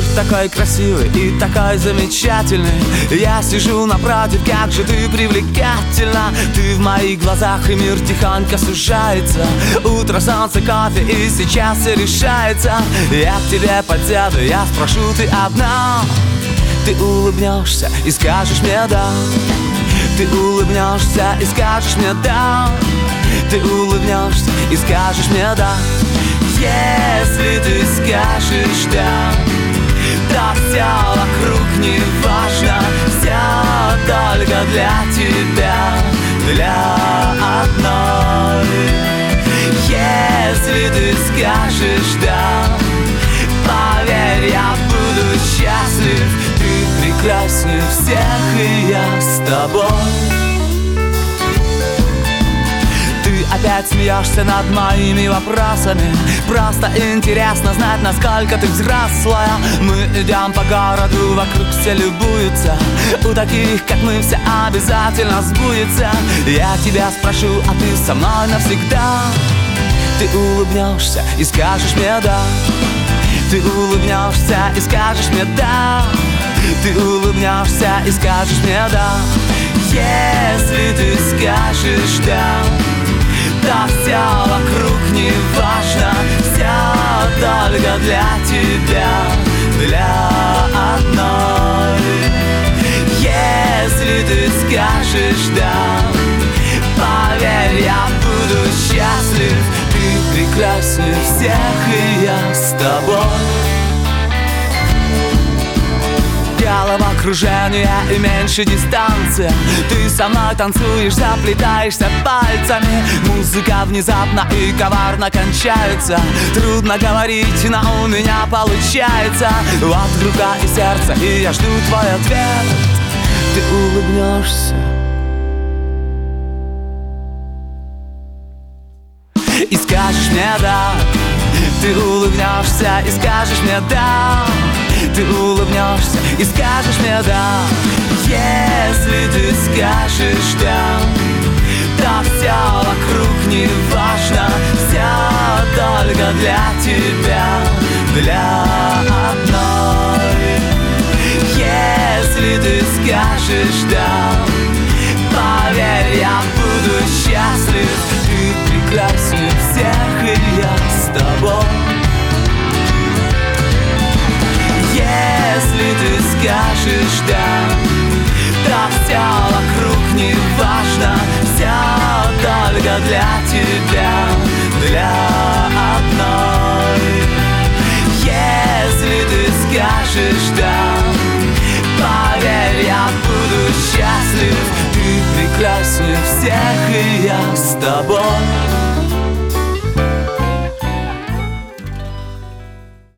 такой красивый и такой замечательный. Я сижу напротив, как же ты привлекательна. Ты в моих глазах, и мир тихонько сужается. Утро, солнце, кофе, и сейчас все решается. Я к тебе подсяду, я спрошу, ты одна. Ты улыбнешься и скажешь мне да. Ты улыбнешься и скажешь мне да. Ты улыбнешься и скажешь мне да. Если ты скажешь да, то все вокруг не важно. Все только для тебя, для одной. Если ты скажешь да, поверь, я буду счастлив. Ты прекраснее всех, и я с тобой. Ты опять смеешься над моими вопросами. Просто интересно знать, насколько ты взрослая. Мы идем по городу, вокруг все любуются. У таких, как мы, все обязательно сбудется. Я тебя спрошу, а ты со мной навсегда. Ты улыбнешься и скажешь мне да. Ты улыбнешься и скажешь мне да. Ты улыбнешься и скажешь мне да. Если ты скажешь да, то все вокруг не важно. Все только для тебя, для одной. Если ты скажешь да, поверь, я буду счастлив. Ты прекраснее всех, и я с тобой. Головокружение и меньше дистанция. Ты со мной танцуешь, заплетаешься пальцами. Музыка внезапно и коварно кончается. Трудно говорить, но у меня получается. Вот рука и сердце, и я жду твой ответ. Ты улыбнешься и скажешь мне да. Ты улыбнешься и скажешь мне да. Ты улыбнешься и скажешь мне да. Если ты скажешь да, то все вокруг не важно. Все только для тебя, для одной. Если ты скажешь да, поверь, я буду счастлив. Ты прекраснее всех, и я с тобой. Если ты скажешь да, то все вокруг не важно. Все только для тебя, для одной. Если ты скажешь да, поверь, я буду счастлив. Ты прекраснее всех, и я с тобой.